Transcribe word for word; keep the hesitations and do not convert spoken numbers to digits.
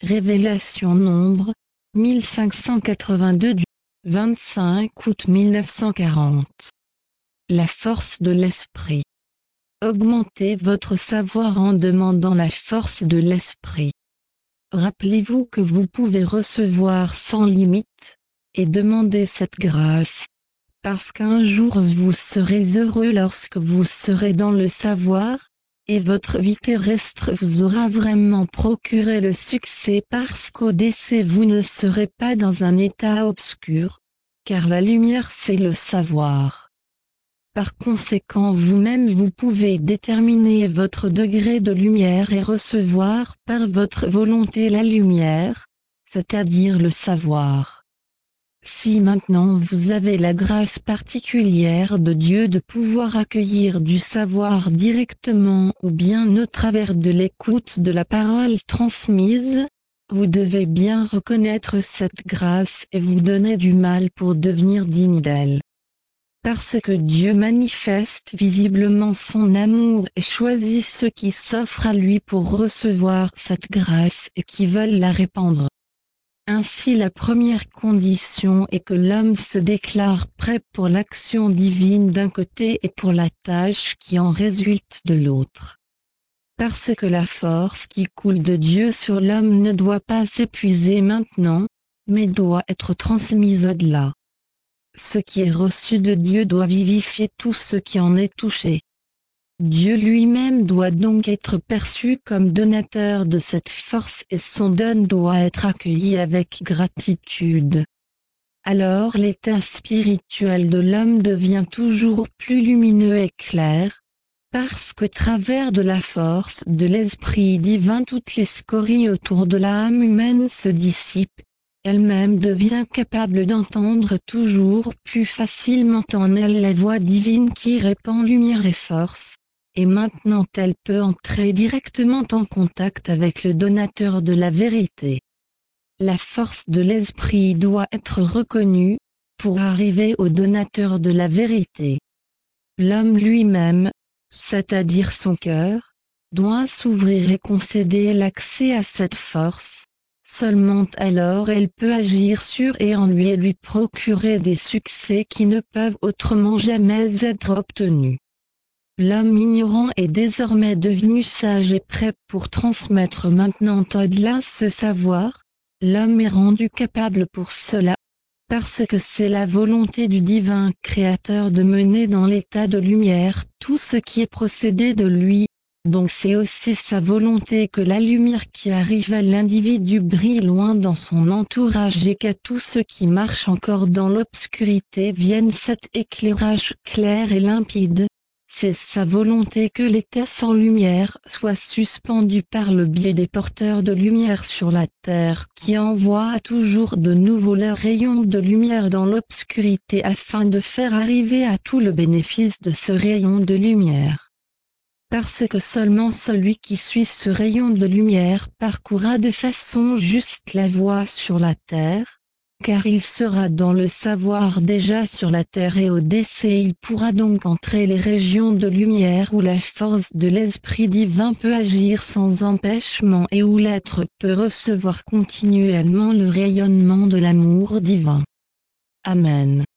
Révélation Nombre, mille cinq cent quatre-vingt-deux du vingt-cinq août mille neuf cent quarante. La force de l'esprit. Augmentez votre savoir en demandant la force de l'esprit. Rappelez-vous que vous pouvez recevoir sans limite, et demander cette grâce, parce qu'un jour vous serez heureux lorsque vous serez dans le savoir, et votre vie terrestre vous aura vraiment procuré le succès parce qu'au décès vous ne serez pas dans un état obscur, car la lumière c'est le savoir. Par conséquent vous-même vous pouvez déterminer votre degré de lumière et recevoir par votre volonté la lumière, c'est-à-dire le savoir. Si maintenant vous avez la grâce particulière de Dieu de pouvoir accueillir du savoir directement ou bien au travers de l'écoute de la parole transmise, vous devez bien reconnaître cette grâce et vous donner du mal pour devenir digne d'elle. Parce que Dieu manifeste visiblement son amour et choisit ceux qui s'offrent à lui pour recevoir cette grâce et qui veulent la répandre. Ainsi la première condition est que l'homme se déclare prêt pour l'action divine d'un côté et pour la tâche qui en résulte de l'autre. Parce que la force qui coule de Dieu sur l'homme ne doit pas s'épuiser maintenant, mais doit être transmise au-delà. Ce qui est reçu de Dieu doit vivifier tout ce qui en est touché. Dieu lui-même doit donc être perçu comme donateur de cette force et son don doit être accueilli avec gratitude. Alors l'état spirituel de l'homme devient toujours plus lumineux et clair, parce qu'au travers de la force de l'esprit divin toutes les scories autour de l'âme humaine se dissipent, elle-même devient capable d'entendre toujours plus facilement en elle la voix divine qui répand lumière et force. Et maintenant elle peut entrer directement en contact avec le donateur de la vérité. La force de l'esprit doit être reconnue, pour arriver au donateur de la vérité. L'homme lui-même, c'est-à-dire son cœur, doit s'ouvrir et concéder l'accès à cette force, seulement alors elle peut agir sur et en lui et lui procurer des succès qui ne peuvent autrement jamais être obtenus. L'homme ignorant est désormais devenu sage et prêt pour transmettre maintenant au-delà ce savoir, l'homme est rendu capable pour cela, parce que c'est la volonté du divin créateur de mener dans l'état de lumière tout ce qui est procédé de lui, donc c'est aussi sa volonté que la lumière qui arrive à l'individu brille loin dans son entourage et qu'à tous ceux qui marchent encore dans l'obscurité vienne cet éclairage clair et limpide. C'est sa volonté que l'état sans lumière soit suspendu par le biais des porteurs de lumière sur la terre qui envoient toujours de nouveaux leurs rayons de lumière dans l'obscurité afin de faire arriver à tout le bénéfice de ce rayon de lumière. Parce que seulement celui qui suit ce rayon de lumière parcourra de façon juste la voie sur la terre, car il sera dans le savoir déjà sur la terre et au décès il pourra donc entrer les régions de lumière où la force de l'esprit divin peut agir sans empêchement et où l'être peut recevoir continuellement le rayonnement de l'amour divin. Amen.